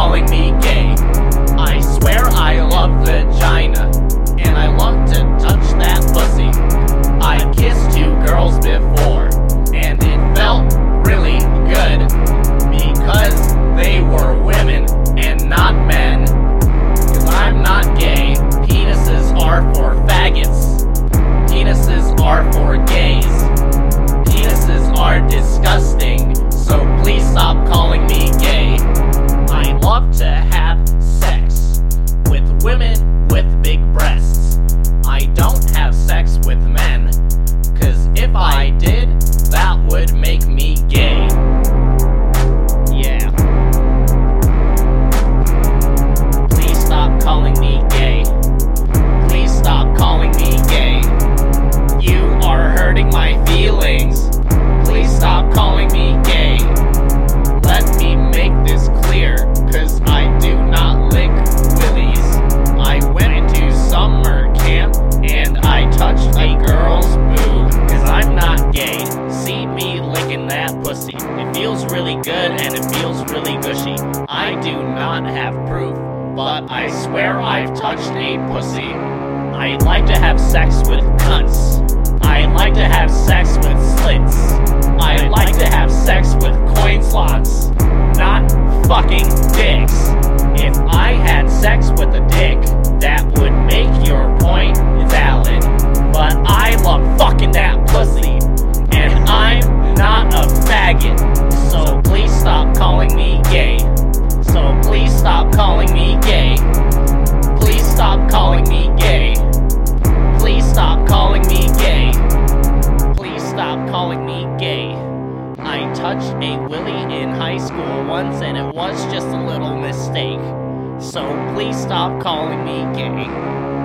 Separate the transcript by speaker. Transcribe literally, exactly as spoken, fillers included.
Speaker 1: calling me gay. I swear I love vagina, and I love to touch that pussy. I kissed two girls before, and it felt really good, because they were women and not men. Cause I'm not gay. Penises are for faggots. Penises are for gays. Penises are disgusting, so please stop calling me gay. I love to have sex with women with big breasts. I don't have sex with men, cause if I did, that would make me gay. Yeah. Please stop calling me gay. Please stop calling me gay. You are hurting my feelings. Please stop calling me gay. Let me make this clear, cause I do not lick willies. I went into summer camp and I touched a girl's boob, cause I'm not gay. See me licking that pussy. It feels really good and it feels really gushy. I do not have proof, but I swear I've touched a pussy. I like to have sex with cunts. I like to have sex with slits. I like to have sex with coin slots, not fucking dicks. If I had sex with a dick, that would make your point valid. But I love fucking that pussy, and I'm not a faggot. So please stop calling me gay. So please stop calling me gay. Please stop calling me gay. Please stop calling me gay. Please stop calling me gay. I touched a willy in high school once and it was just a little mistake. So please stop calling me gay.